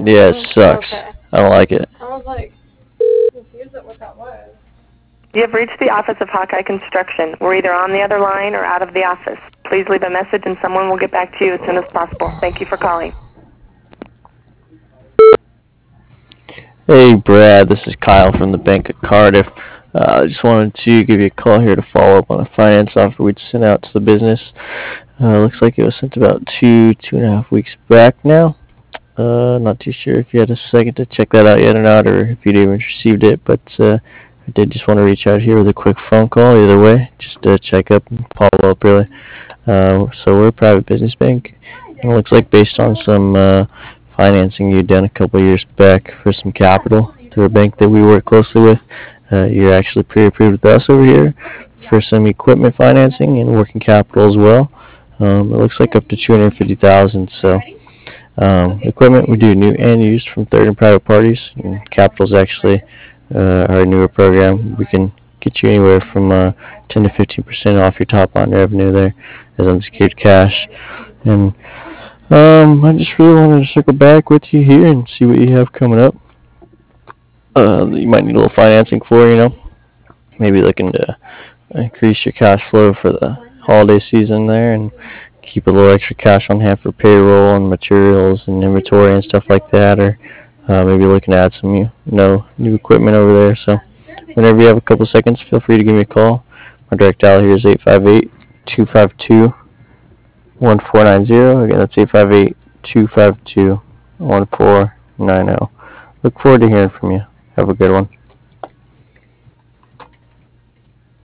Yeah, it sucks. Okay. I don't like it. I was like confused at what that was. You have reached the office of Hawkeye Construction. We're either on the other line or out of the office. Please leave a message and someone will get back to you as soon as possible. Thank you for calling. Hey Brad, this is Kyle from the Bank of Cardiff. I just wanted to give you a call here to follow up on a finance offer we'd sent out to the business. Looks like it was sent about 2.5 weeks back now. Not too sure if you had a second to check that out yet or not, or if you'd even received it, but I did just want to reach out here with a quick phone call either way, just to check up and follow up really. So we're a private business bank, and it looks like based on some financing you'd done a couple of years back for some capital through a bank that we work closely with, you're actually pre-approved with us over here for some equipment financing and working capital as well. It looks like up to $250,000. So equipment we do new and used from third and private parties. And capital is actually our newer program. We can get you anywhere from 10 to 15% off your top line revenue there as unsecured cash. And I just really wanted to circle back with you here and see what you have coming up. That you might need a little financing for, maybe looking to increase your cash flow for the holiday season there and keep a little extra cash on hand for payroll and materials and inventory and stuff like that, or maybe looking to add some new equipment over there. So whenever you have a couple seconds, feel free to give me a call. My direct dial here is 858-252-1490. Again, that's 858-252-1490. Look forward to hearing from you. Have a good one.